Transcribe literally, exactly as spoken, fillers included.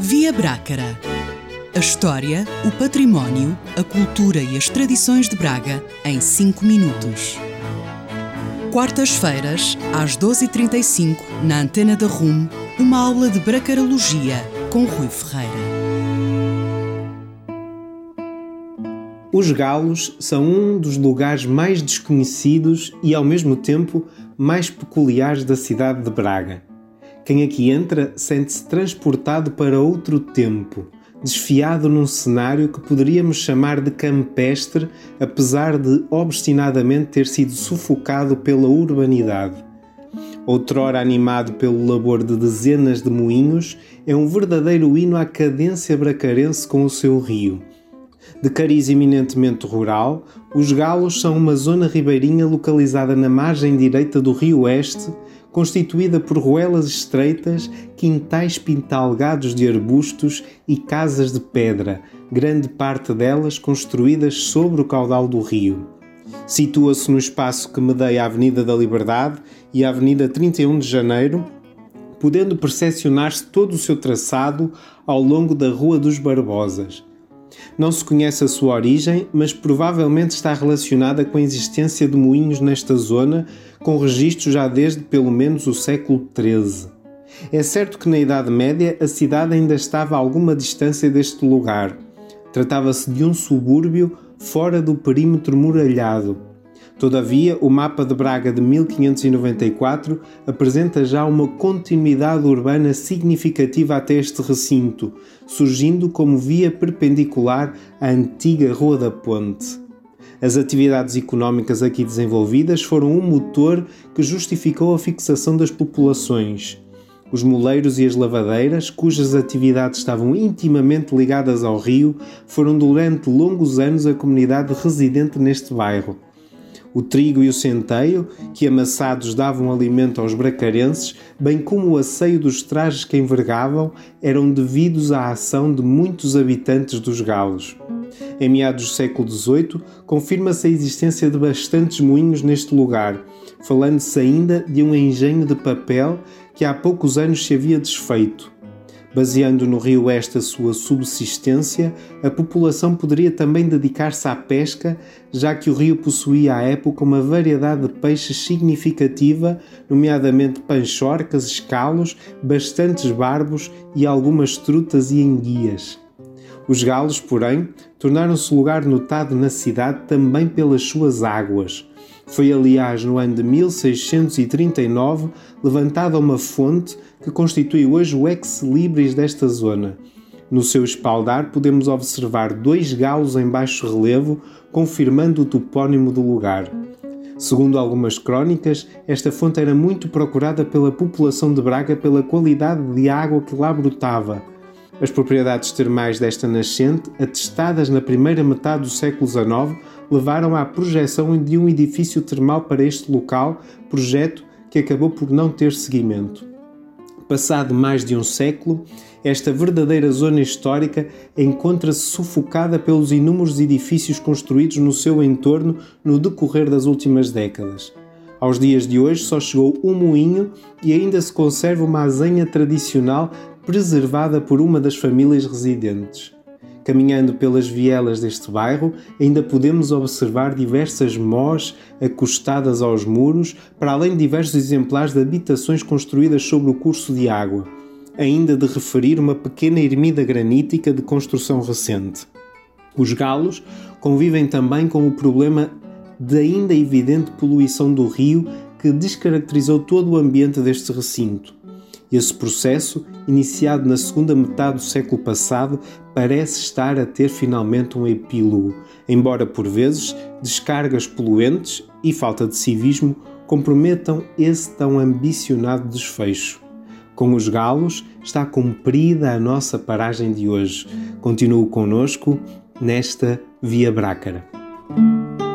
Via Brácara. A história, o património, a cultura e as tradições de Braga em cinco minutos. Quartas-feiras, às doze e trinta e cinco, na Antena da R U M, uma aula de bracarologia com Rui Ferreira. Os Galos são um dos lugares mais desconhecidos e, ao mesmo tempo, mais peculiares da cidade de Braga. Quem aqui entra sente-se transportado para outro tempo, desfiado num cenário que poderíamos chamar de campestre, apesar de obstinadamente ter sido sufocado pela urbanidade. Outrora animado pelo labor de dezenas de moinhos, é um verdadeiro hino à cadência bracarense com o seu rio. De cariz eminentemente rural, os Galos são uma zona ribeirinha localizada na margem direita do Rio Oeste, constituída por ruelas estreitas, quintais pintalgados de arbustos e casas de pedra, grande parte delas construídas sobre o caudal do rio. Situa-se no espaço que medeia a Avenida da Liberdade e a Avenida trinta e um de Janeiro, podendo percepcionar-se todo o seu traçado ao longo da Rua dos Barbosas. Não se conhece a sua origem, mas provavelmente está relacionada com a existência de moinhos nesta zona, com registros já desde pelo menos o século treze. É certo que na Idade Média a cidade ainda estava a alguma distância deste lugar. Tratava-se de um subúrbio fora do perímetro muralhado. Todavia, o mapa de Braga de mil quinhentos e noventa e quatro apresenta já uma continuidade urbana significativa até este recinto, surgindo como via perpendicular à antiga Rua da Ponte. As atividades económicas aqui desenvolvidas foram um motor que justificou a fixação das populações. Os moleiros e as lavadeiras, cujas atividades estavam intimamente ligadas ao rio, foram durante longos anos a comunidade residente neste bairro. O trigo e o centeio, que amassados davam alimento aos bracarenses, bem como o asseio dos trajes que envergavam, eram devidos à ação de muitos habitantes dos Galos. Em meados do século dezoito, confirma-se a existência de bastantes moinhos neste lugar, falando-se ainda de um engenho de papel que há poucos anos se havia desfeito. Baseando no Rio Oeste a sua subsistência, a população poderia também dedicar-se à pesca, já que o rio possuía à época uma variedade de peixes significativa, nomeadamente panchorcas, escalos, bastantes barbos e algumas trutas e enguias. Os Galos, porém, tornaram-se lugar notado na cidade também pelas suas águas. Foi, aliás, no ano de mil seiscentos e trinta e nove levantada uma fonte que constitui hoje o ex-libris desta zona. No seu espaldar podemos observar dois galos em baixo relevo, confirmando o topónimo do lugar. Segundo algumas crónicas, esta fonte era muito procurada pela população de Braga pela qualidade de água que lá brotava. As propriedades termais desta nascente, atestadas na primeira metade do século dezenove, levaram à projeção de um edifício termal para este local, projeto que acabou por não ter seguimento. Passado mais de um século, esta verdadeira zona histórica encontra-se sufocada pelos inúmeros edifícios construídos no seu entorno no decorrer das últimas décadas. Aos dias de hoje só chegou um moinho e ainda se conserva uma azenha tradicional preservada por uma das famílias residentes. Caminhando pelas vielas deste bairro, ainda podemos observar diversas mós acostadas aos muros, para além de diversos exemplares de habitações construídas sobre o curso de água. Ainda de referir uma pequena ermida granítica de construção recente. Os Galos convivem também com o problema da ainda evidente poluição do rio que descaracterizou todo o ambiente deste recinto. Esse processo, iniciado na segunda metade do século passado, parece estar a ter finalmente um epílogo, embora por vezes descargas poluentes e falta de civismo comprometam esse tão ambicionado desfecho. Com os Galos está cumprida a nossa paragem de hoje. Continue connosco nesta Via Brácara.